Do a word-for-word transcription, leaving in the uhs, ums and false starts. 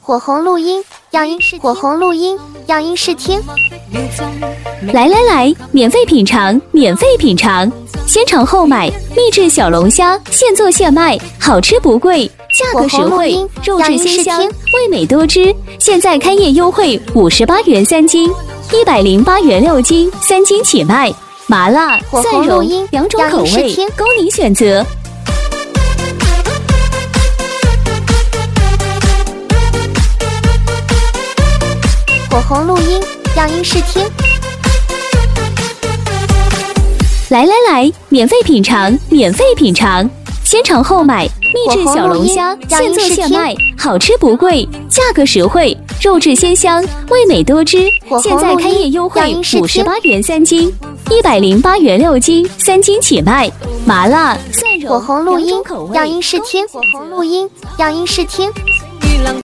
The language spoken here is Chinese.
火红录音，样音试火红录音，样音试听。 来来来，免费品尝，免费品尝，先尝后买，秘制小龙虾，现做现卖，好吃不贵，价格实惠，肉质鲜香，味美多汁。现在开业优惠，五十八元三斤，一百零八元六斤，三斤起卖。麻辣、蒜蓉两种口味，供您选择。 火红录音，样音试听。 来来来，免费品尝，免费品尝，先尝后买，秘制小龙虾，现做现卖，好吃不贵，价格实惠，肉质鲜香，味美多汁。现在开业优惠，五十八元三斤，一百零八元六斤，三斤起卖。麻辣、蒜蓉火红录音， 口味， 样音试听。火红录音，样音试听。